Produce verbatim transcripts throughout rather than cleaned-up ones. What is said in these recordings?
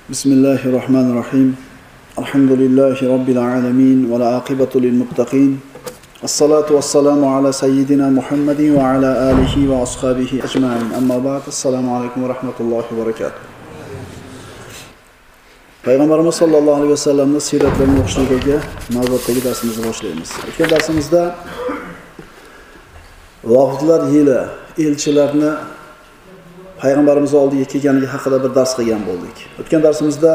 Bismillahirrahmanirrahim. Alhamdulillahi Rabbil alamin ve la aqibatu lil muttaqin. As-salatu was-salamu ala sayyidina Muhammadin ve ala alihi ve ashabihi ecma'in. Amma ba'd. Assalomu alaykum ve rahmatullohi ve barakatuh. Payg'ambarimiz sollallohu alayhi vasallamning siyratlarini o'qishlikka navbatdagi darsimizni boshlaymiz. O'tgan darsimizda vaqtlar yili elchilarni Payg'ambarimiz oldiga kelganligi haqida bir dars qilgan bo'ldik. O'tgan darsimizda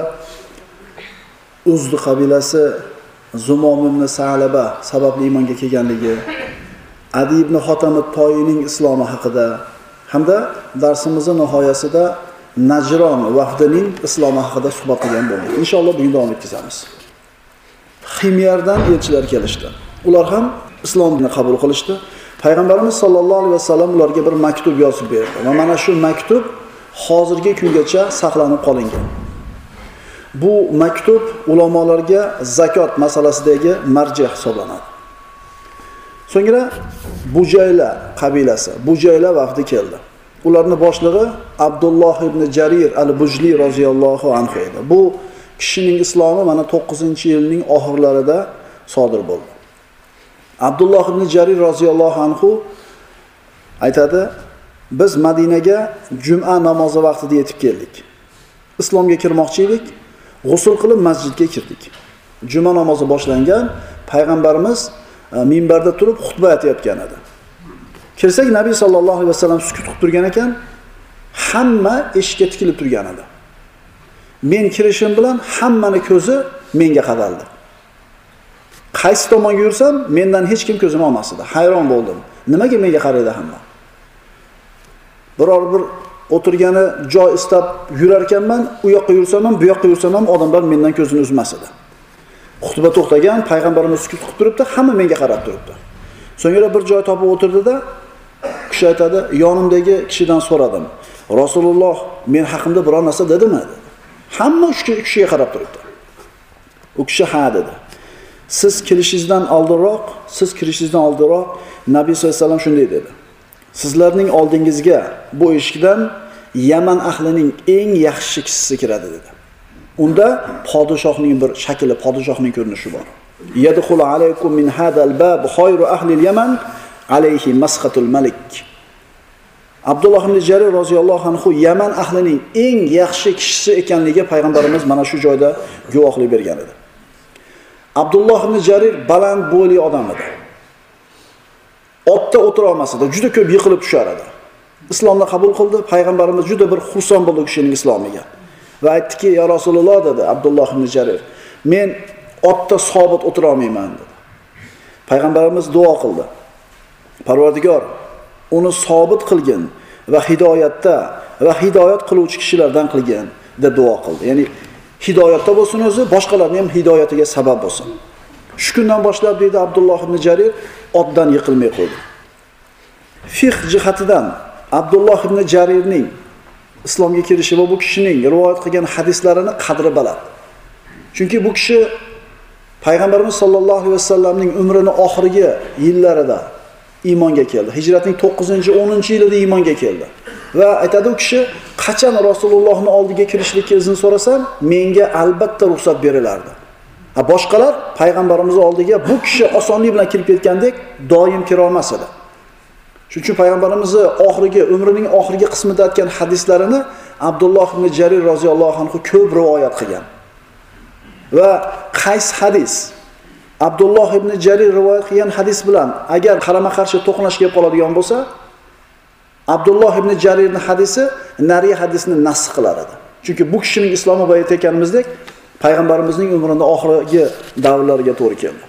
Uzd qabilasi Zumom ibn Sa'laba sababli iymonga kelganligi, Adi ibn Hotam at-Toyining islomi haqida hamda darsimizning nihoyasida Najron vafdining islomi haqida suhbat qilgan bo'ldik. Inshaalloh bugun davom etkazamiz. Ximyardan elchilar kelishdi. Ular ham islomni qabul qilishdi. Payg'ambarimiz sollallohu alayhi vasallam ularga bir maktub yozib berdi va mana shu maktub hozirgi kungacha saqlanib qolingan. Bu maktub ulamolarga zakot masalasidagi marji hisoblanadi. So'ngra Bujayla qabilasi, Bujayla vafdi keldi. Ularning boshlig'i Abdulloh ibn Jarir al-Bujli roziyallohu anhu edi. Bu kishining islomi mana to'qqizinchi yilning oxirlarida sodir bo'ldi. Abdulloh ibn Jarir roziyallohu anhu aytadi: "Biz Madinaga juma namozi vaqtida yetib keldik. Islomga kirmoqchi edik, g'usl qilib masjidga kirdik. Juma namozi boshlangan, payg'ambarimiz minbarda turib xutba aytayotgan edi. Kirsak, Nabiy sallallohu alayhi vasallam sukut qilib turgan ekan, hamma eshikka tikilib turgan edi. Men kirishim bilan hammani ko'zi menga qadaldi. Qaysi tomonga yursam, mendan hech kim ko'zini olmas edi. Hayron bo'ldim. Nimaga menga qaraydi hamma? Biror bir o'tirgani joy istab yurar ekanman, u yoqqa yursam ham, bu yoqqa yursam ham odamlar mendan ko'zini uzmas edi. Xutba to'xtagan, payg'ambarimiz sukut qilib turibdi, hamma menga qarab turibdi. So'ngra bir joy topib o'tirdi-da, kishi aytadi, yonimdagi kishidan so'radim. Rasululloh men haqimda biror narsa dedimi? Hamma shu kishiga qarab turibdi. U kishi ha dedi. Siz kirishingizdan oldinroq, siz kirishingizdan oldinroq Nabiy sollallohu alayhi vasallam shunday dedi. Sizlarning oldingizga bu eshikdan Yaman ahlining eng yaxshi kishisi kiradi dedi. Unda podshohning bir shakli, podshohning ko'rinishi bor. Yadkhulu alaykum min hadal bab khayru ahli al-Yaman alayhi masqatul malik. Abdulloh ibn Jarir roziyallohu anhu Yaman ahlining eng yaxshi kishisi ekanligiga payg'ambarimiz mana shu joyda guvohlik bergan edi. Abdulloh ibn Jarir baland bo'yli odam edi. Otda o'tira olmas edi, juda ko'p yiqilib tushar edi. Islomni qabul qildi, payg'ambarimiz juda bir xursand bo'ldi kishining islomiga. Va aytdiki, "Ya Rasululloh" dedi Abdulloh ibn Jarir, "Men otda sobit o'tira olmayman" dedi. Payg'ambarimiz duo qildi. Parvardigor, uni sobit qilgin va hidoyatda va hidoyat qiluvchi kishilardan qilgin deb duo qildi. Ya'ni hidoyatda bo'lsin o'zi, boshqalarning ham hidoyatiga sabab bo'lsin. Shu kundan boshlab deydi Abdulloh ibn Jarir otdan yiqilmay qo'ydi. Fiqh jihatidan Abdulloh ibn Jarirning islomga kirishi va bu kishining rivoyat qilgan hadislarini qadri baland. Chunki bu kishi payg'ambarimiz sollallohu alayhi vasallamning umrining oxirgi yillarida iymonga keldi. Hijratning to'qqizinchi o'ninchi yilida iymonga keldi. Va aytadi u kishi, qachon Rasulullohning oldiga kirishlikka izn so'rasam, menga albatta ruxsat berilardi. Ha, boshqalar payg'ambarimiz oldiga bu kishi osonlik bilan kirib ketgandek doim kira olmas edi. Shuning uchun payg'ambarimizning oxirgi umrining oxirgi qismida aytgan hadislarini Abdulloh ibn Jarir roziyallohu anhu ko'p rivoyat qilgan. Va qaysi hadis Abdulloh ibn Jarir rivoyat qilgan hadis bilan agar qarama-qarshi to'qnash kelib qoladigan bo'lsa, Abdulloh ibn Jarirning hadisi nariy hadisni nasx qilar edi. Chunki bu kishining islomi boya aytganimizdek, payg'ambarimizning umrining oxirgi davrlariga to'g'ri keldi.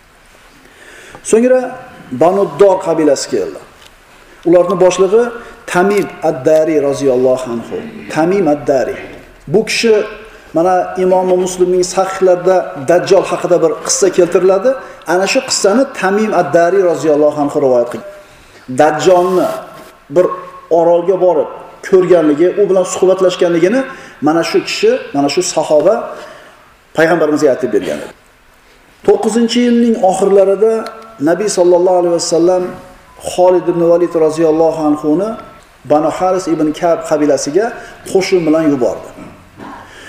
So'ngra Banu Dor qabilasi keldi. Ularning boshlig'i Tamim ad-Dari roziyallohu anhu. Tamim ad-Dari. Bu kishi mana Imom Muslimning sahihlarida Dajjal haqida bir qissa keltiriladi. Ana shu qissani Tamim ad-Dari roziyallohu anhu rivoyat qilgan. Dajjalni bir orolga borib ko'rganligi, u bilan suhbatlashganligini mana shu kishi, mana shu sahoba payg'ambarimizga aytib bergan edi. to'qqizinchi yilning oxirlarida Nabiy sallallohu alayhi vasallam Xolid ibn Valid roziyallohu anhu ni Banu Haris ibn Ka'b qabilasiga qo'shin bilan yubordi.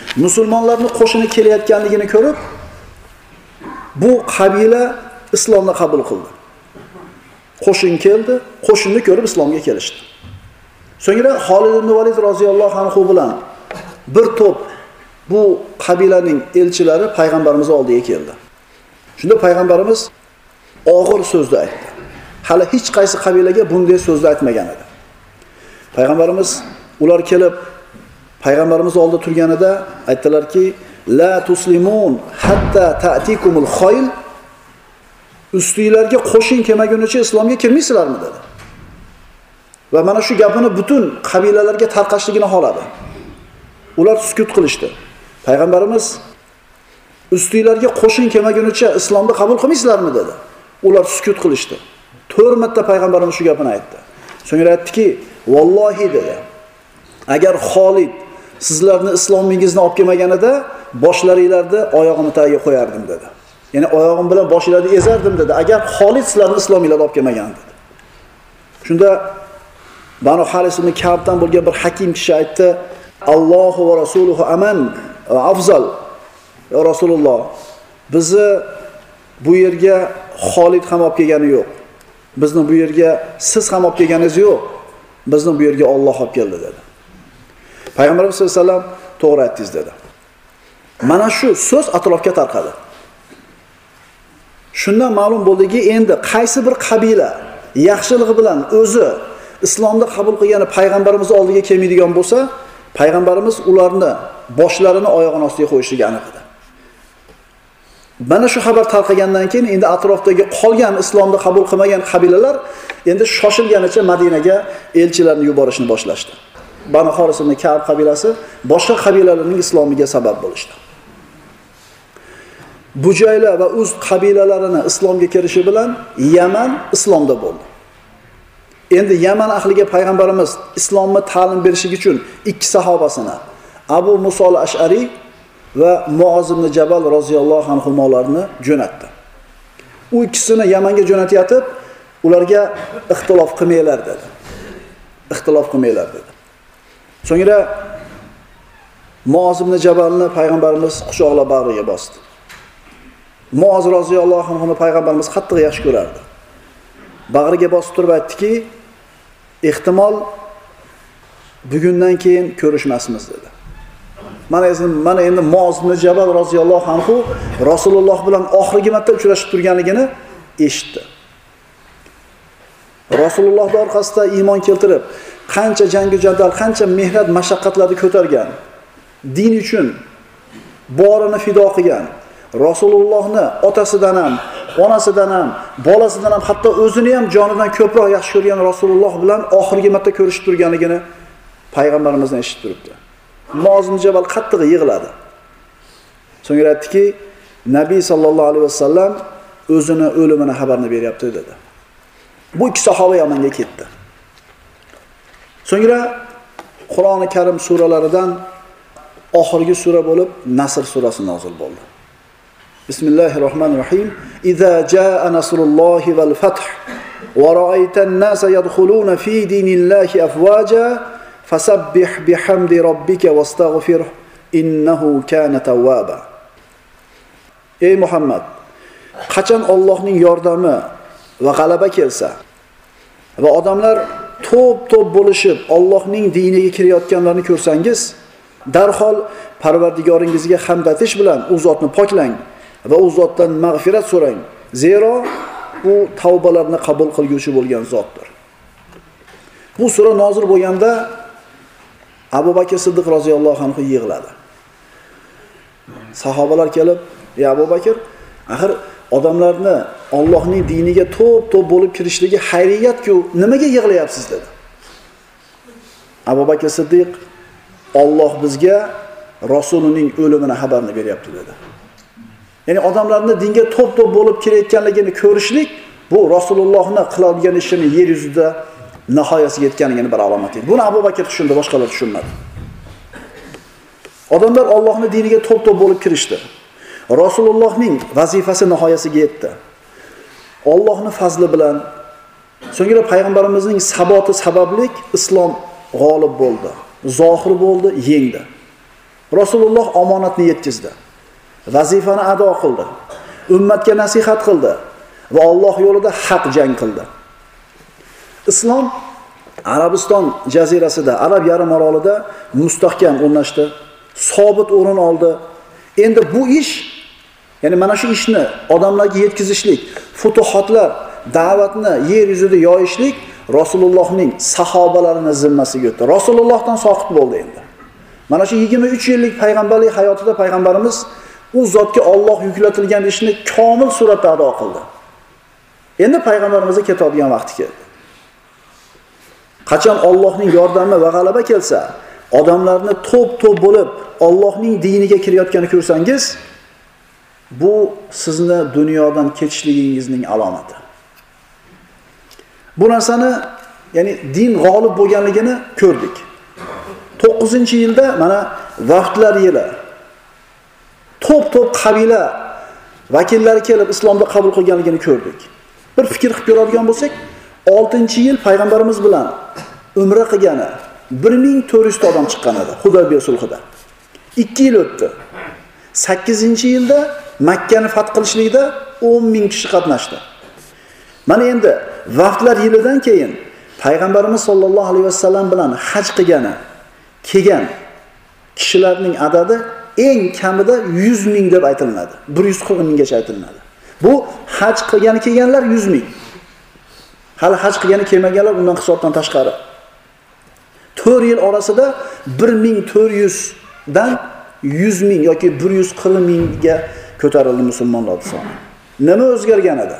musulmonlarning qo'shini kelayotganligini ko'rib, bu qabila islomni qabul qildi. Qo'shin keldi, qo'shinni ko'rib islomga kelishdi. So'ngra Xolid ibn Valid roziyallohu anhu bilan bir to'p bu qabilaning elchilari payg'ambarimiz oldiga keldi. Shunda payg'ambarimiz og'ir so'zni aytdi. Hali hech qaysi qabilaga bunday so'zni aytmagan edi. Payg'ambarimiz ular kelib payg'ambarimiz oldida turganida aytdilarki, la tuslimun hatta ta'tikumul khayl. Ustinglarga qo'shin kelmagunicha islomga kirmaysizlarmi dedi. Va mana shu gapini butun qabilalarga tarqashligini xohladi. Ular sukut qilishdi. Payg'ambarimiz ustinglarga qo'shin kelmagunicha islomni qabul qilmaysizlarmi dedi. Ular sukut qilishdi. to'rt marta payg'ambarimiz shu gapini aytdi. So'ngra aytdiki, "Vallohi" dedi. Agar Xolid sizlarni islomingizni olib kelmaganida, boshlaringlarni oyog'imni tagiga qo'yardim dedi. Ya'ni oyog'im bilan boshinglarni ezardim dedi. Agar Xolid sizlarni islominglarni olib kelmagan dedi. Shunda Banu Haris ibn Ka'bdan bo'lgan bir hakim kishi aytdi, "Allohu va rasuluhu aman va afzal." Ya Rasululloh, bizni bu yerga Xolid ham olib kelgani yo'q. Bizni bu yerga siz ham olib kelganingiz yo'q. Bizni bu yerga Alloh olib keldi dedi. Payg'ambarimiz sollallohu alayhi vasallam to'g'ri aytdingiz dedi. Mana shu so'z atrofga tarqadi. Shundan ma'lum bo'ldiki, endi qaysi bir qabila yaxshiligi bilan o'zi islomni qabul qilgani payg'ambarimiz oldiga kelmaydigan bo'lsa, payg'ambarimiz ularni boshlarini oyog'ini ostiga qo'yishiga aniq edi. Mana shu xabar tarqagandan keyin endi atrofdagi qolgan islomni qabul qilmagan qabilalar endi shoshilganicha Madinaga elchilarni yuborishni boshlashdi. Banu Haris ibn Ka'b qabilasi boshqa qabilalarning islomiga sabab bo'lishdi. Bujayla va Uz qabilalarini islomga kirishi bilan Yaman islomda bo'ldi. Endi Yaman ahliga payg'ambarimiz islomni ta'lim berishlik uchun ikki sahobasini, Abu Muso al-Ash'ari va Muoz ibn Jabal roziyallohu anhularni jo'natdi. U ikkisini Yamanga jo'natib, ularga ixtilof qilmanglar dedi. Ixtilof qilmanglar dedi. So'ngra Muoz ibn Jabalni payg'ambarimiz quchoqlab bag'riga bosdi. Muoz roziyallohu anhu payg'ambarimiz qattiq yaxshi ko'rardi. Bag'riga bosib turib aytdiki, ehtimol bugundan keyin ko'rishmasmiz dedi. Mana endi mana endi Muoz ibn Jabal roziyallohu anhu Rasululloh bilan oxirgi marta uchrashib turganligini eshitdi. Rasulullohning orqasida iymon keltirib, qancha jangu jadal, qancha mehnat, mashaqqatlarni ko'targan, din uchun borini fido qilgan, Rasulullohni otasidan ham, onasidan ham, bolasidan ham, hatto o'zini ham jonidan ko'proq yaxshi ko'rgan Rasululloh bilan oxirgi marta ko'rishib turganligini payg'ambarimizdan eshitib turibdi. Muoz ibn Jabal qattiq yig'ladi. So'ngra aytdiki, Nabiy sallallohu alayhi vasallam o'zini o'limini xabarini beryapti dedi. Bu ikki sahoba Yamanga ketdi. So'ngra Qur'oni Karim suralaridan oxirgi sura bo'lib Nasr surasi nozil bo'ldi. Bismillahirrohmanirrohim. Iza jaa nasrullohi val fath wa ra'aytan nasa yadkhuluna fi dinillahi afwaja fasabbih bihamdi robbika wastaghfirhu innahu kana tawwaba. Ey Muhammad, qachon Allohning yordami va g'alaba kelsa va odamlar to'p-to'p bo'lishib Allohning diniga kirayotganlarni ko'rsangiz, darhol Parvardigoringizga hamd aytish bilan u zotni poklang va u zotdan mag'firat so'rang. Zero u tavbalarni qabul qilguvchi bo'lgan zotdir. Bu sura nozil bo'lganda Abu Bakr Siddiq roziyallohu anhu yig'ladi. Sahobalar kelib, "Ey Abu Bakr, axir odamlarni Allohning diniga to'p-to'p bo'lib kirishligi xayriyat-ku, nimaga yig'layapsiz?" dedi. Abu Bakr Siddiq, "Alloh bizga Rasulining o'limini xabarini beryapti" dedi. Ya'ni odamlarni dinga to'p-to'p bo'lib kelayotganligini ko'rishlik bu Rasulullohning qiladigan ishini yer yuzida nihoyasiga yetganligini bir alomat edi. Buni Abu Bakr tushundi, boshqalar tushunmadi. Odamlar Allohning diniga to'p-to'p bo'lib kirishdi. Rasulullohning vazifasi nihoyasiga yetdi. Allohning fazli bilan, so'ngra payg'ambarimizning saboti sabablik islom g'olib bo'ldi, zohir bo'ldi, yengdi. Rasululloh omonatni yetkazdi. Vazifani ado qildi. Ummatga nasihat qildi va Alloh yo'lida haq jang qildi. Islom Arabiston jazirasida, Arab yarim orolida mustahkam o'rnashdi, sobit o'rin oldi. Endi bu ish, ya'ni mana shu ishni odamlarga yetkazishlik, futuhotlar, da'vatni yer yuzida yoyishlik Rasulullohning sahobalarining zimmasiga o'tdi. Rasulullohdan soqit bo'ldi endi. Mana shu yigirma uch yillik payg'ambarlik hayotida payg'ambarimiz u zotga Alloh yuklatilgan ishni komil suratda ado qildi. Endi payg'ambarimizga ketadigan vaqti keldi. Qachon Allohning yordami va g'alaba kelsa, odamlarni to'p-to'p bo'lib Allohning diniga kirayotganini ko'rsangiz, bu sizni dunyodan ketishligingizning alomati. Bu narsani, ya'ni din g'olib bo'lganligini ko'rdik. to'qqizinchi yilda mana vaqtlar yili to'p-to'p qabila vakillari kelib islomni qabul qilganligini ko'rdik. Bir fikr qilib ko'radigan bo'lsak, oltinchi yil payg'ambarimiz bilan umra qilgani bir ming to'rt yuz ta odam chiqqan edi Hudaybiya sulhida. ikki yil o'tdi. sakkizinchi yilda Makkani fath qilishlikda o'n ming kishi qatnashdi. Mana endi vaqtlar yilidan keyin payg'ambarimiz sollallohu alayhi vasallam bilan haj qilgani, kelgan kishilarning adadi eng kamida yuz ming deb aytiladi. bir yuz qirq minggacha aytiladi. Bu haj qilgani kelganlar yuz ming. Hali haj qilgani kelmaganlar undan hisobdan tashqari. to'rt yil orasida bir ming to'rt yuz dan yuz ming yoki bir yuz qirq mingga ko'tarildi musulmonlar soni. Nima o'zgargan edi?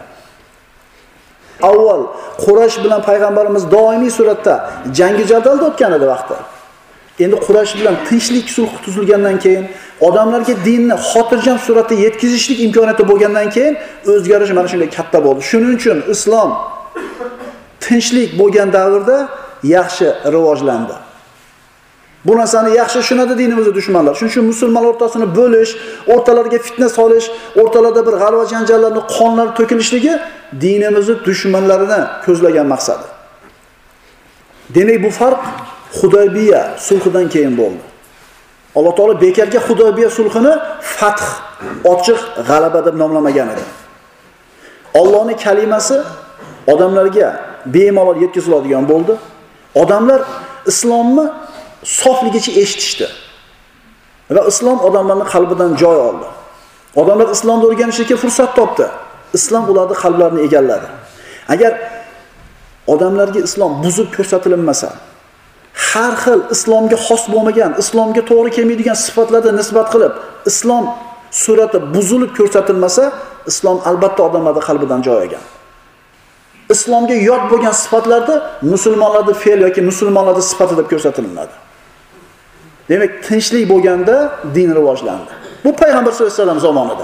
Avval Quraysh bilan payg'ambarimiz doimiy suratda jangi jadalda o'tgan edi vaqtda. Endi Quraysh bilan tinchlik sulh tuzilgandan keyin, odamlarga dinni xotirjam suratda yetkazishlik imkoniyati bo'lgandan keyin o'zgarish mana shunday katta bo'ldi. Shuning uchun islom tinchlik bo'lgan davrda yaxshi rivojlandi. Bu narsani yaxshi tushunadi dinimizning dushmanlar. Shuning uchun musulmonlar o'rtasini bo'lish, o'rtalariga fitna solish, o'rtalarda bir g'alva janjallarning qonlari to'kilishligi dinimizning dushmanlarini ko'zlagan maqsadi. Demak, bu farq Hudaybiya sulhidan keyin bo'ldi. Alloh taolo bekarga Hudaybiya sulhini fath, ochiq g'alaba deb nomlamagan edi. Allohning kalimasi odamlarga bemalol yetkaziladigan bo'ldi. Odamlar islomni sofligicha eshitishdi. Va islom odamlarning qalbidan joy oldi. Odamlar islomni o'rganishga fursat topdi. Islom ularning qalblarini egalladi. Agar odamlarga islom buzib ko'rsatilmasa, har xil islomga xos bo'lmagan, islomga to'g'ri kelmaydigan sifatlarga nisbat qilib, islom surati buzilib ko'rsatilmasa, islom albatta odamlarning qalbidan joy olgan. Islomga yot bo'lgan sifatlarda musulmonlarning fe'l yoki musulmonlarning sifati deb ko'rsatiladi. Demak, tinchlik bo'lganda din rivojlandi. Bu payg'ambar sollallohu alayhi vasallam zamonida.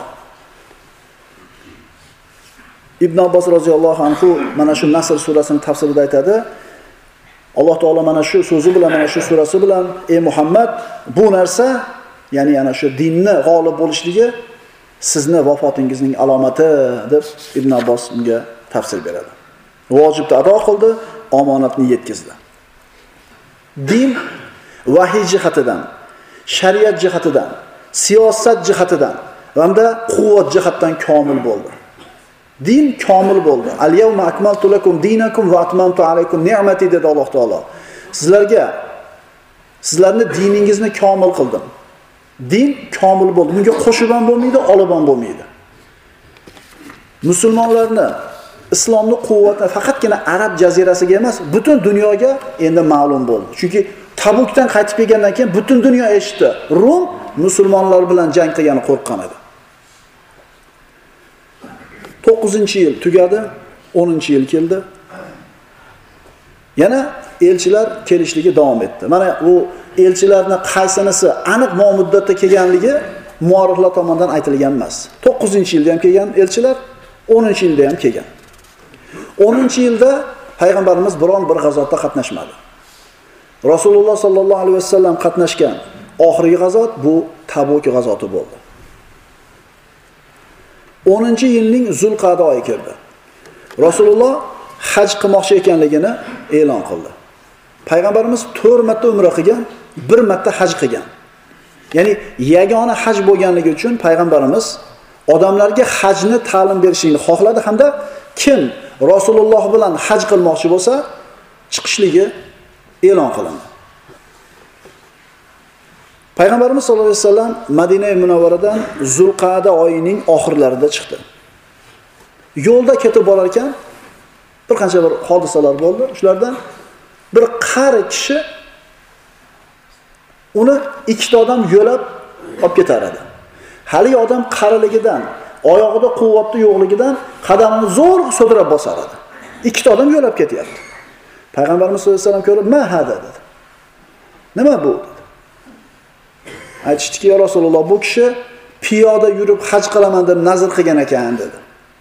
Ibn Abbos roziyallohu anhu mana shu Nasr surasining tafsirida aytadi. Alloh taolo mana shu so'zi bilan, mana shu surasi bilan, ey Muhammad, bu narsa, ya'ni ana shu dinni g'olib bo'lishligi sizni vafotingizning alomati deb Ibn Abbos unga tafsir beradi. Vojibni ado qildi, omonatni yetkazdi. Din vahiy jihatidan, shariat jihatidan, siyosat jihatidan hamda quvvat jihatdan komil bo'ldi. Din komil bo'ldi. Al-yawma akmaltu lakum dinakum va atmamtu alaykum ni'mati dedi Alloh taolo. Sizlarga sizlarni diningizni komil qildim. Din komil bo'ldi. Bunga qo'shib ham bo'lmaydi, olib ham bo'lmaydi. Musulmonlarni islomning quvvati faqatgina Arab jazirasiga emas, butun dunyoga endi ma'lum bo'ldi. Chunki Tabukdan qaytib kelgandan keyin butun dunyo eshitdi. Rum musulmonlar bilan jang qilgani qo'rqqan edi. to'qqizinchi yil tugadi, o'ninchi yil keldi. Yana elchilar kelishligi davom etdi. Mana bu elchilarning qaysinisi aniq muddatda kelganligi muorixlar tomonidan aytilgan emas. to'qqizinchi yilda ham kelgan elchilar, o'ninchi yilda ham kelgan. o'ninchi yilda payg'ambarimiz biron bir g'azotda qatnashmadi. Rasululloh sallallohu alayhi vasallam qatnashgan oxirgi g'azot bu Tabuk g'azoti bo'ldi. o'ninchi yilning Zulqa'da oyi kirdi. Rasululloh haj qilmoqchi ekanligini e'lon qildi. Payg'ambarimiz to'rt marta umra qilgan, bir marta haj qilgan. Ya'ni yagona haj bo'lganligi uchun payg'ambarimiz odamlarga hajni ta'lim berishni xohladi hamda kim Rasululloh bilan haj qilmoqchi bo'lsa, chiqishligi e'lon qilindi. Payg'ambarimiz sollallohu alayhi vasallam Madina Munavvaradan Zulqa'da oyining oxirlarida chiqdi. Yo'lda ketib borar ekan bir qancha bir hodisalar bo'ldi. Shulardan bir qari kishi uni ikkita odam yo'lab olib ketar edi. Haligi odam qariligidan, oyog'ida quvvatli yo'qligidan qadamini zo'r so'dirab bosar edi. Ikkita odam yo'lab ketyapti. Payg'ambarimiz sollallohu alayhi vasallam ko'rib, "Ma hada?" dedi. "Nima bu?" dedi. Aytishdiki, "Ya Rasululloh, bu kishi piyoda yurib haj qilaman deb nazr qilgan ekan" dedi.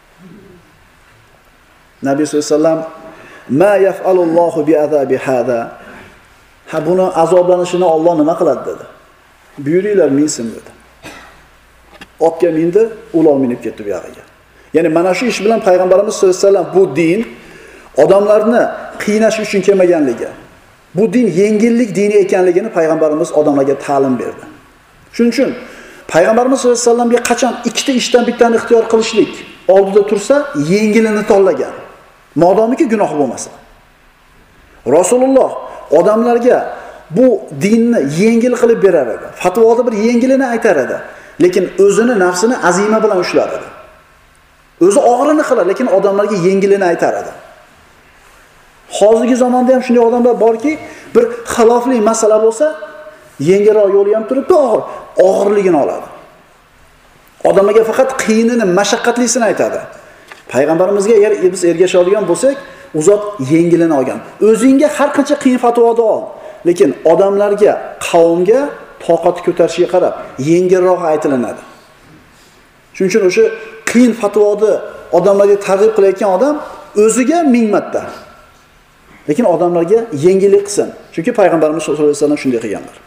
Nabiy sollallohu alayhi vasallam, "Ma yaf'alullohu bi'azabi hada?" Ha, buni azoblanishini Alloh nima qiladi dedi. "Buyuringlar minsin" dedi. Otga mindi, ular minib ketdi bu yog'iga. Ya'ni mana shu ish bilan payg'ambarimiz sollallohu alayhi vasallam bu din odamlarni qiynash uchun kelmaganligi, bu din yengillik dini ekanligini payg'ambarimiz odamlarga ta'lim berdi. Shuning uchun payg'ambarimiz sollallohu alayhi vasallamga qachon ikkita ishdan bittani ixtiyor qilishlik oldida tursa, yengilini tanlagan. Modomiki gunoh bo'lmasa. Rasululloh odamlarga bu dinni yengil qilib berar edi. Fatvoda bir yengilini aytar edi. Lekin o'zini nafsini azima bilan ushlar edi. O'zi og'irini qilar, lekin odamlarga yengilini aytar edi. Hozirgi zamonda ham shunday odamlar borki, bir xilofli masala bo'lsa, yengilroq yo'li ham turibdi, og'ir, og'irligini oladi. Odamlarga faqat qiyinini, mashaqqatlisini aytadi. Payg'ambarimizga agar biz ergashadigan bo'lsak, u zot yengilini olgan. O'zingga har qancha qiyin fatvoda ol, lekin odamlarga, qavmga toqat ko'tarishiga qarab yengilroq aytilinadi. Shuning uchun o'sha qiyin fatvoni odamlarga targ'ib qilayotgan odam o'ziga ming marta, lekin odamlarga yengillik qilsin. Chunki payg'ambarimiz sollallohu alayhi vasallam shunday qilganlar.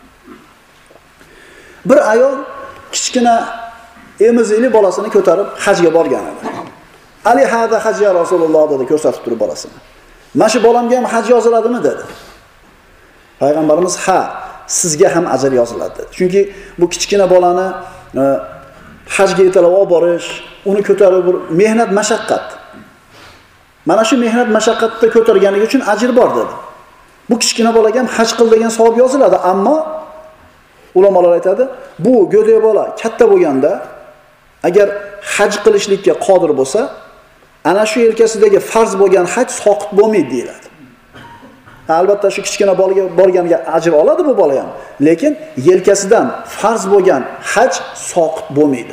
Bir ayol kichkina emizikli bolasini ko'tarib hajga borgan edi. Ali hada haj ya Rasululloh dedi, ko'rsatib turib bolasini. "Mana shu bolamga ham haj yoziladimi?" dedi. Payg'ambarimiz, "Ha, sizga ham ajr yoziladi" dedi. Chunki bu kichkina bolani e, hajga yetalab olib borish, uni ko'tarib bir mehnat, mashaqqat. Mana shu mehnat, mashaqqatda ko'targanligi uchun ajr bor dedi. Bu kichkina bolaga ham haj qil degan savob yoziladi, ammo ulamolar aytadi, bu go'dak bola katta bo'lganda agar haj qilishlikka qodir bo'lsa, ana shu yelkasidagi farz bo'lgan haj soqit bo'lmaydi deyiladi. Albatta shu kichkina bolaga borganiga ajr oladi bu bola ham, lekin yelkasidan farz bo'lgan haj soqit bo'lmaydi.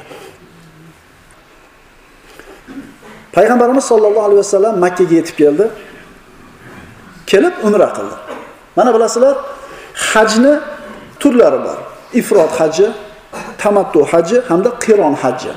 Payg'ambarimiz sollallohu alayhi vasallam Makka ga yetib keldi. Kelib umra qildi. Mana bilasizlar, hajni turlari bor. Ifrot haji, tamattu haji hamda qiron haji.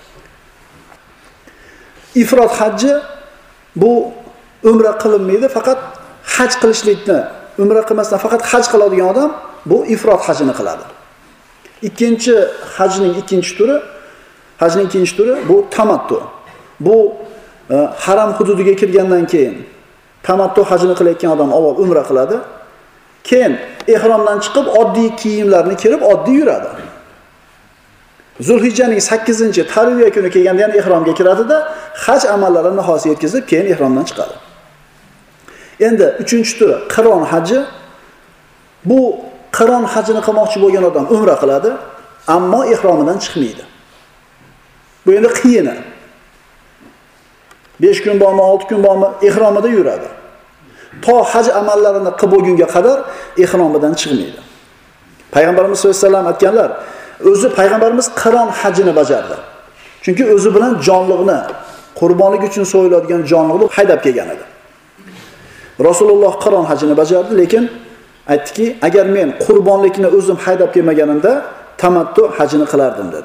Ifrot haji bu umra qilinmaydi, faqat haj qilishlikni, umra qilmasdan faqat haj qiladigan odam bu ifrot hajini qiladi. Ikkinchi hajning ikkinchi turi, hajning ikkinchi turi bu tamattu. Bu e, haram hududiga kirgandan keyin tamattu hajini qilayotgan odam avval umra qiladi. Keyin ehromdan chiqib oddiy kiyimlarni kirib oddiy yuradi. Zulhijjaning sakkizinchi tarviya kuni kelganda ham ehromga kiradi-da, haj amallarini nihoyasiga yetkazib, keyin ehromdan chiqadi. Endi uchinchi turi qiron haji. Bu qiron hajini qilmoqchi bo'lgan odam umra qiladi, ammo ehromidan chiqmaydi. Bu endi qiyini. besh kun bormi, olti kun bormi ehromida yuradi. To haj amallarini qilib bo'lgunga qadar ehromidan chiqmaydi. Payg'ambarimiz sollallohu alayhi vasallam aytganlar, o'zi payg'ambarimiz qiron hajini bajardi. Chunki o'zi bilan jonliqni, qurbonlik uchun so'yiladigan jonliqni haydab kelgan edi. Rasululloh qiron hajini bajardi, lekin aytdiki, agar men qurbonlikni o'zim haydab kelmaganimda tamattu hajini qilardim dedi.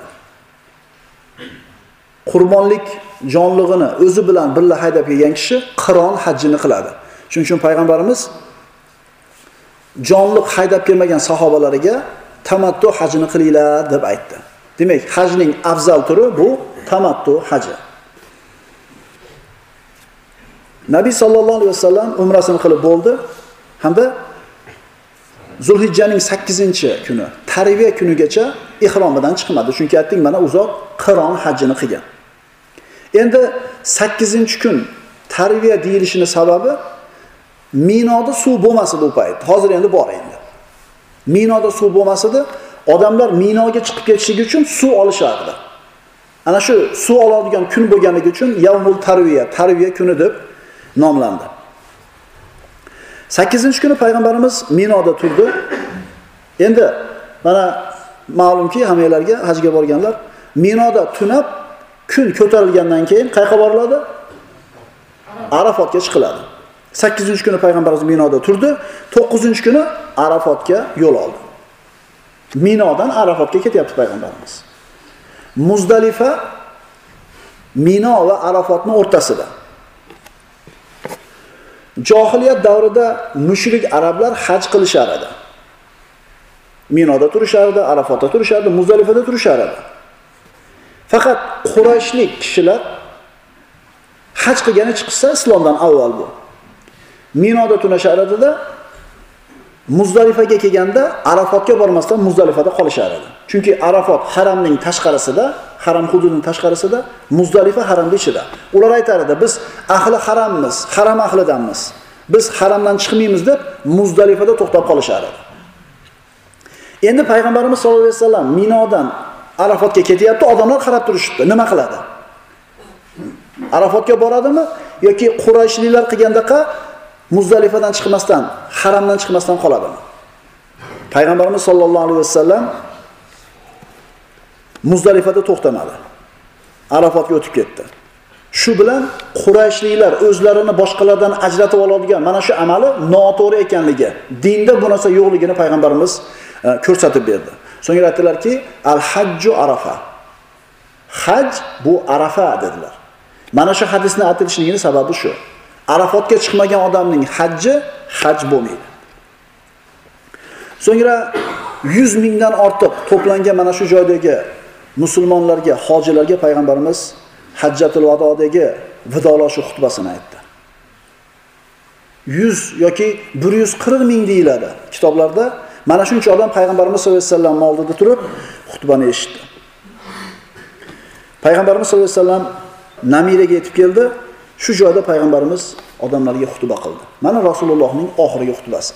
Qurbonlik jonlig'ini o'zi bilan birga haydab kelgan kishi qiron hajini qiladi. Shuning uchun payg'ambarimiz jonliq haydab kelmagan sahobalariga tamattu hajini qilinglar deb aytdi. Demak, hajning afzal turi bu tamattu haji. Nabiy sallallohu alayhi vasallam umrasini qilib bo'ldi hamda Zulhijjaning sakkizinchi kuni, tarviya kunigacha ihromidan chiqmadi. Chunki aytdik, mana uzoq qiron hajjini qilgan. Endi sakkizinchi kun tarviya deyilishining sababi Minoda suv bo'lmasdi u payt. Hozir endi bor endi. Minoda suv bo'lmasdi, odamlar Minoga chiqib ketishligi uchun suv olishardi. Ana shu suv oladigan kun bo'lganligi uchun Yawmul Tarviya, tarviya kuni deb nomlandi. sakkizinchi kuni payg'ambarimiz Minoda turdi. Endi mana ma'lumki hammalarga hajga borganlar Minoda tunab kun ko'tarilgandan keyin qayerga boriladi? Arafotga chiqiladi. sakkizinchi kuni payg'ambarimiz Minoda turdi, to'qqizinchi kuni Arafotga yo'l oldi. Minodan Arafotga ketyapti payg'ambarimiz. Muzdalifa Mino va Arafotning o'rtasida. Johiliyat davrida mushrik arablar haj qilishar edi. Minoda turishardi, Arafotda turishardi, Muzdalifada turishardi. Faqat Qurayshlik kishilar haj qilgani chiqsa islomdan avval bu. Minoda tunashar edida, Muzdalifaga kelganda Arafotga bormasdan Muzdalifada qolishar edi. Chunki Arafot haramning tashqarisida, haram hududining tashqarisida, Muzdalifa haramning ichida. Ular aytar edi, biz ahli harammiz, haram ahlidanmiz. Biz haramdan chiqmaymiz deb Muzdalifada to'xtab qolishar edi. Endi payg'ambarimiz sollallohu alayhi vasallam Minodan Arafotga ketyapti, odamlar qarab turishibdi. Nima qiladi? Arafotga boradimi yoki Qurayshliklar qilgandaqa Muzdalifadan chiqmasdan, haramdan chiqmasdan qoladimi? Payg'ambarimiz sollallohu alayhi vasallam Muzdalifada to'xtamadi. Arafotga o'tib ketdi. Shu bilan Qurayshliklar o'zlarini boshqalardan ajratib oladigan mana shu amali noto'g'ri ekanligi, dinda bu narsa yo'qligini payg'ambarimiz ko'rsatib berdi. So'ngra aytdilarki, al-hajju arafa. Haj bu Arafa dedilar. Mana shu hadisni aytilishligining sababi shu. Arafotga chiqmagan odamning hajji haj bo'lmaydi. So'ngra yuz mingdan ortiq to'plangan mana shu joydagi musulmonlarga, hojilarga payg'ambarimiz Hajjatul Vadodagi vidolashuv xutbasini aytdi. yuz yoki bir yuz qirq ming deyiladi kitoblarda. Mana shuncha odam payg'ambarimiz sollallohu alayhi vasallam oldida turib xutbani eshitdi. Payg'ambarimiz sollallohu alayhi vasallam Namiraga yetib keldi. Shu joyda payg'ambarimiz odamlarga xutba qildi. Mana Rasulullohning oxirgi xutbasi.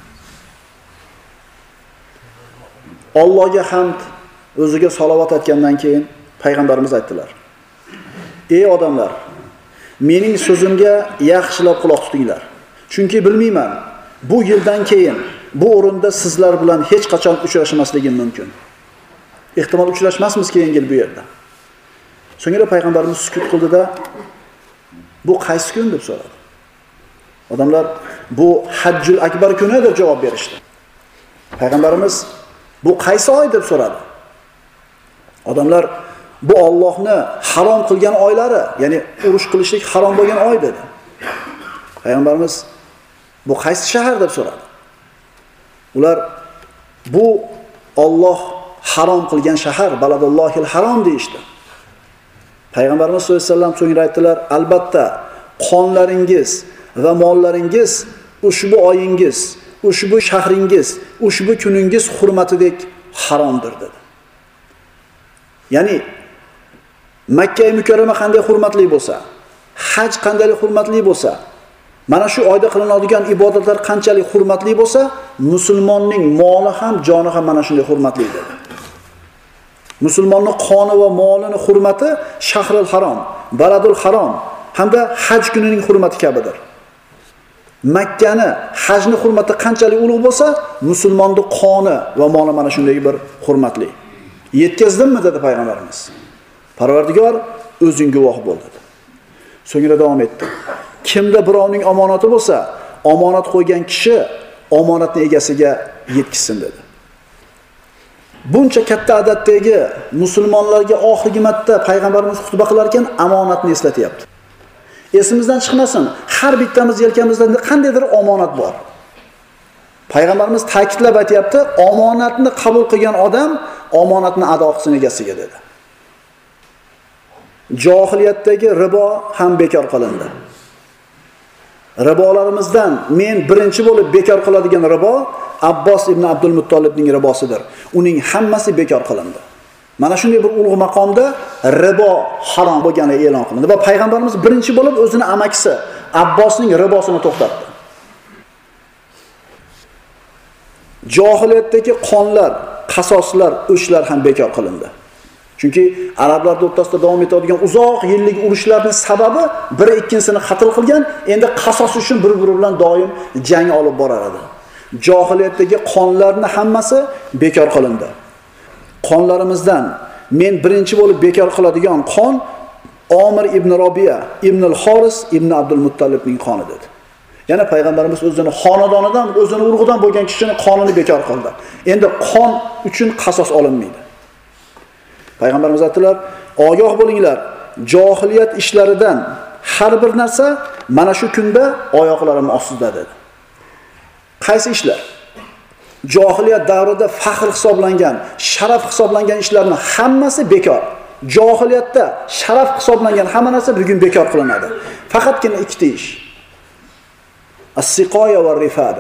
Allohga hamd, o'ziga salovat aytgandan keyin payg'ambarimiz aytdilar: "Ey odamlar, mening so'zimga yaxshilab quloq tutinglar. Chunki bilmayman, bu yildan keyin bu o'rinda sizlar bilan hech qachon uchrashmasligim mumkin. Ehtimol uchrashmasmiz keyingi yil bu yerda." So'ngra payg'ambarimiz sukut qildida, "Bu qaysi kun?" deb so'radi. Odamlar, "Bu Hajjul Akbar kuni" deb javob berishdi. Payg'ambarimiz, "Bu qaysi oy?" deb so'radi. Odamlar, "Bu Allohni harom qilgan oylari, ya'ni urush qilishlik harom bo'lgan oy" dedi. Payg'ambarimiz, "Bu qaysi shahar?" deb so'radi. Ular, "Bu Alloh harom qilgan shahar, Baladullohil harom" deyishdi. Payg'ambarimiz sollallohu alayhi vasallam so'ngra aytdilar: "Albatta, qonlaringiz va mollaringiz ushbu oyingiz, ushbu shahringiz, ushbu kuningiz hurmatidek haromdir" dedi. Ya'ni Makka mukarrama qanday hurmatli bo'lsa, haj qanday hurmatli bo'lsa, mana shu oyda qilinadigan ibodatlar qanchalik hurmatli bo'lsa, musulmonning moli ham, joni ham mana shunday hurmatli dedi. Musulmonning qoni va molining hurmati shahrul harom, baladul harom hamda haj kunining hurmati kabidir. Makkani, hajni hurmati qanchalik ulug' bo'lsa, musulmonning qoni va moli mana shunday bir hurmatli. Yetkazdimmi dedi payg'ambarimiz. Parvardigor o'zing guvoh bo'l dedi. So'ngra davom etdi. Kimda birovning omonati bo'lsa, omonat qo'ygan kishi omonatning egasiga yetkazsin dedi. Buncha katta adatdagi musulmonlarga oxirgi marta payg'ambarimiz xutba qilar ekan omonatni eslatyapti. Esimizdan chiqmasin, har bittamiz yelkamizda qandaydir omonat bor. Payg'ambarimiz ta'kidlab aytayapti, omonatni qabul qilgan odam omonatni ado qilsin egasiga dedi. Johiliyatdagi ribo ham bekor qilindi. Ribolarimizdan men birinchi bo'lib bekor qiladigan ribo Abbos ibn Abdul Muttolibning ribosidir. Uning hammasi bekor qilindi. Mana shunday bir ulug' maqomda ribo harom bo'lgani e'lon qilindi va payg'ambarimiz birinchi bo'lib o'zini amakisi Abbosning ribosini to'xtatdi. Johiliyatdagi qonlar, qasoslar, o'shlar ham bekor qilindi. Chunki arablar o'rtasida davom etadigan uzoq yillik urushlarning sababi biri ikkinchisini qatl qilgan, endi qasos uchun bir-biri bilan doim jang olib borar edi. Johiliyatdagi qonlarning hammasi bekor qilindi. Qonlarimizdan men birinchi bo'lib bekor qiladigan qon Omir ibn Robiya, ibn al-Xoris, ibn Abdul Muttolibning qoni dedi. Yana payg'ambarimiz o'zini xonadonidan, o'zini urug'idan bo'lgan kishining qonini bekor qildi. Endi qon uchun qasos olinmaydi. Payg'ambarimiz aytdilar, ogoh bo'linglar, johiliyat ishlaridan har bir narsa mana shu kunda oyoqlarim ostida dedi. Qaysi ishlar? Johiliyat davrida faxr hisoblangan, sharaf hisoblangan ishlarning hammasi bekor. Johiliyatda sharaf hisoblangan hamma narsa bugun bekor qilinadi. Faqatgina ikkita ish. As-siqoya va rifada.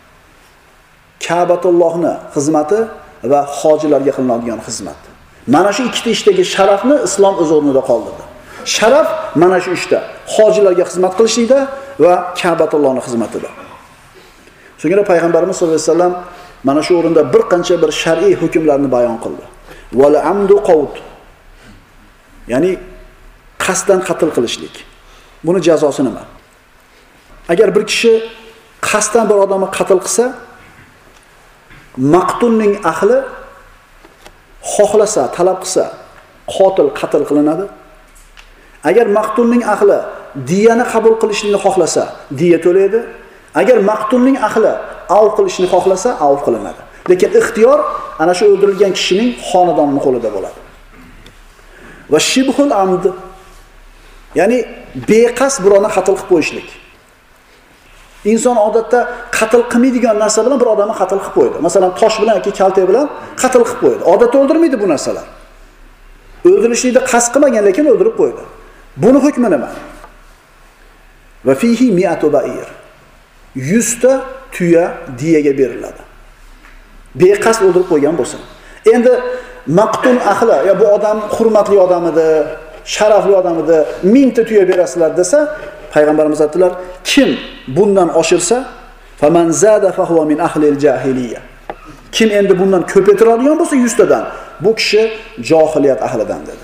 Ka'batullohning xizmati va hojilarga qilinadigan xizmat. Mana shu ikkita ishdagi sharafni islom o'z o'rnida qoldirdi. Sharaf mana shu ishda, hojilarga xizmat qilishlikda va Ka'batullohning xizmatida. So'ngra payg'ambarimiz sollallohu alayhi vasallam mana shu o'rinda bir qancha bir shar'iy hukmlarni bayon qildi. Wal amdu qawt. Ya'ni qasddan qatl qilishlik. Buni jazosi nima? Agar bir kishi qasddan bir odamni qatl qilsa, maqtulning ahli xohlasa, talab qilsa, qotil qatl qilinadi. Agar maqtulning ahli diyani qabul qilishni xohlasa, diya to'laydi. Agar maqtulning ahli av qilishni xohlasa, av qilinadi. Lekin ixtiyor ana shu o'ldirilgan kishining xonadonining qo'lida bo'ladi. Va shibhul amd, ya'ni beqasd birovni qatl qilib qo'yishlik. Inson odatda qatl qilmaydigan narsa bilan bir odamni qatl qilib qo'ydi. Masalan, tosh bilan yoki kaltak bilan qatl qilib qo'ydi. Odatda o'ldirmaydi bu narsalar. O'ldirishlikda qasd qilmagan, lekin o'ldirib qo'ydi. Buni hukmi nima? Va fihi mi'atu ba'ir. yuz ta tuya diyaga beriladi. Beqasd o'ldirib qo'ygan bo'lsa. Endi maqtul ahli, ya bu odam hurmatli odam edi, sharafli odam edi, ming ta tuya berasizlar desa, payg'ambarimiz aytdilar, kim bundan oshirsa, faman zada fa huwa min ahli al-jahiliyya. Kim endi bundan ko'paytiradigan bo'lsa yuz tadan, bu kishi johiliyat ahlidan dedi.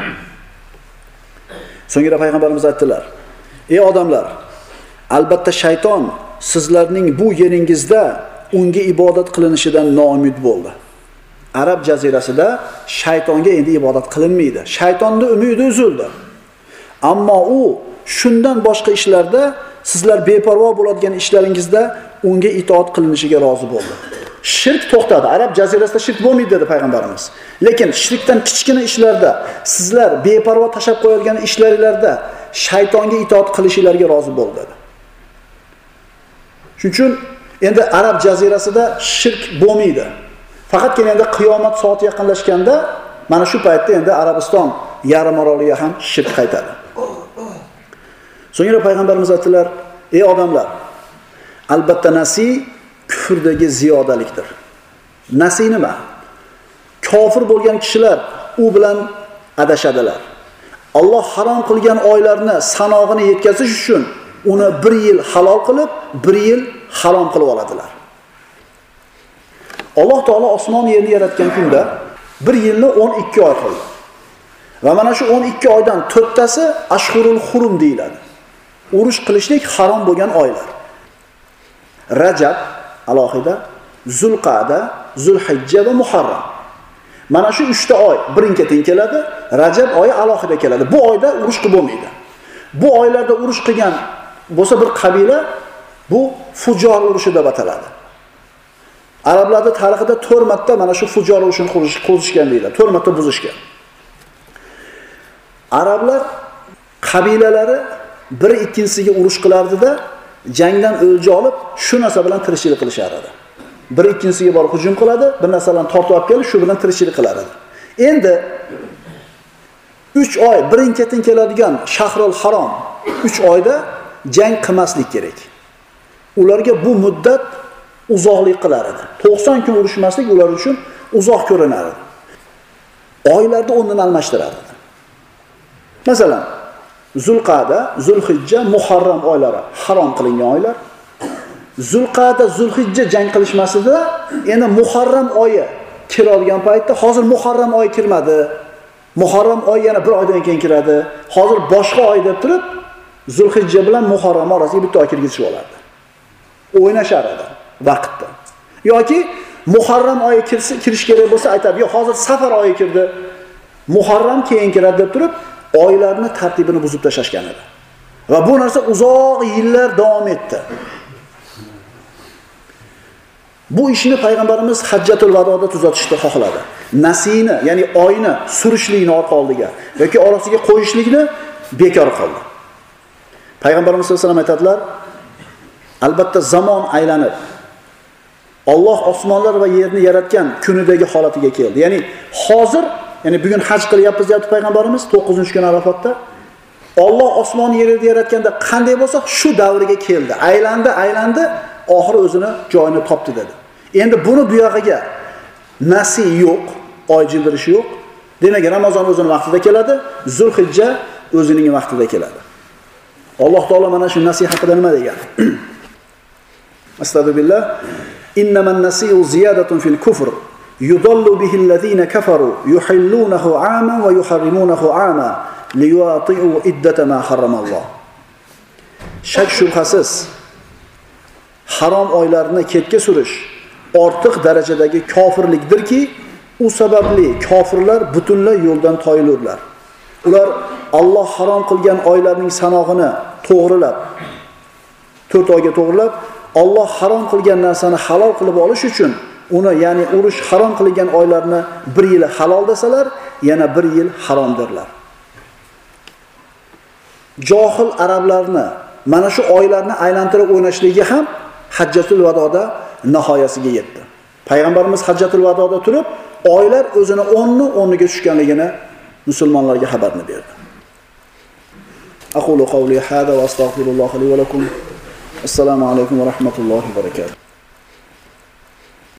So'ngra payg'ambarimiz aytdilar, ey odamlar, albatta shayton sizlarning bu yeringizda unga ibodat qilinishidan noumid bo'ldi. Arab jazirasida shaytonga endi ibodat qilinmaydi. Shaytonning umidi uzildi. Ammo u shundan boshqa ishlarda sizlar beparvo bo'ladigan ishlaringizda unga itoat qilinishiga rozi bo'ldi. Shirk to'xtadi. Arab jazirasida shirk bo'lmaydi dedi payg'ambarimiz. Lekin shirkdan kichkina ishlarda sizlar beparvo tashab qo'yadigan ishlaringizda shaytonga itoat qilishinglarga rozi bo'ldi dedi. Shuning uchun endi Arab jazirasida shirk bo'lmaydi. Faqatgina endi qiyomat soati yaqinlashganda mana shu paytda endi Arabiston yarim oroliga ham shirk qaytadi. So'ngra payg'ambarimiz aytdilar, ey odamlar, albatta nasiy kufrdagi ziyodalikdir. Nasiy nima? Kofir bo'lgan kishilar u bilan adashadilar. Alloh harom qilgan oylarni sanog'ini yetkazish uchun uni bir yil halol qilib, bir yil harom qilib oladilar. Alloh taolo osmon yerni yaratgan kunda bir yilni o'n ikki oy qildi. Va mana shu o'n ikki oydan to'rttasi ashhurul hurum deyiladi. Urush qilishlik harom bo'lgan oylar. Rajab alohida, Zulqa'da, Zulhijja va Muharram. Mana shu uch ta oy birin-ketin keladi. Rajab oyi alohida keladi. Bu oyda urush qilib bo'lmaydi. Bu oylarda urush qilgan bo'lsa bir qabila, bu fujor urushi deb ataladi. Arablarda tarixida to'rt marta mana shu fujor urushini qo'zishgan deydi. to'rt marta buzishgan. Arablar qabilalari bir ikkinchisiga urush qilardida, jangdan o'lja olib, shu narsa bilan tirikchilik qilishar edi. Bir ikkinchisiga borib hujum qiladi, bir narsalarni tortib olib kelib, shu bilan tirikchilik qilar edi. Endi uch oy birin-ketin keladigan Shahrul Harom uch oyda jang qilmaslik kerak. Ularga bu muddat uzoqlik qilar edi. to'qson kun urushmaslik ular uchun uzoq ko'rinar edi. Oylarda o'rnini almashtiradi. Masalan, Zulqa'da, Zulhijja, Muharram oylari harom qilingan oylar. Zulqa'da, Zulhijja jang qilishmasida, endi Muharram oyi kiradigan paytda hozir Muharram oyi kirmadi. Muharram oyi yana bir oydan keyin kiradi. Hozir boshqa oy deb turib, Zulhijja bilan Muharram orasiga bitta oy kirgizib olardi. O'ynashar edi vaqtda. Yoki Muharram oyi kirsa, kirish kerak bo'lsa aytadi, "Yo'q, hozir Safar oyi kirdi. Muharram keyin kiradi" deb turib, oylarni tartibini buzib tashlashgan edi. Va bu narsa uzoq yillar davom etdi. Bu ishni payg'ambarimiz Hajjatul Vadoda tuzatishni xohladi. Nasini, ya'ni oyni surishlikni orqa oldiga yoki orasiga qo'yishlikni bekor qildi. Payg'ambarimiz sollallohu alayhi vasallam aytadilar, albatta zamon aylanib Alloh osmonlar va yerni yaratgan kunidagi holatiga keldi. Ya'ni hozir, ya'ni bugun haj qilyapmiz deyapti payg'ambarimiz to'qqizinchi kun Arafatda. Alloh osmon yerni yaratganda qanday bo'lsa, shu davriga keldi. Aylandi, aylandi, oxiri o'zini joyini topdi dedi. Endi buni bu yog'iga nasi yo'q, oy jildirishi yo'q. Demak, Ramazon o'zining vaqtida keladi, Zulhijja o'zining vaqtida keladi. Alloh taolo mana shu nasi haqida nima degan? Astagfirullah. Innaman nasiyu ziyadatun fil kufr yudallu bihi allazina kafaru yuhillunahu 'aman wa yuharrimunahu 'ama liyuati'u iddata ma harrama Allah. Shak shubhasiz harom oylarni ketga surish ortiq darajadagi kofirlikdirki, u sababli kofirlar butunlay yo'ldan toyilurlar. Ular Alloh harom qilgan oylarning sanog'ini to'g'rilab, to'rt oyga to'g'rilab, Alloh harom qilgan narsani halol qilib olish uchun uni, ya'ni urush harom qilingan oylarni bir yil halol desalar, yana bir yil haromdirlar. Johil arablarni mana shu oylarni aylantirib o'ynashligi ham Hajjatul Vadoda nihoyasiga yetdi. Payg'ambarimiz Hajjatul Vadoda turib, oylar o'zini o'rni o'rniga tushganligini musulmonlarga xabarni berdi. Aqulu qawli hada va astagfirulloh li va lakum. Assalomu alaykum va rahmatullohi va barakatuh.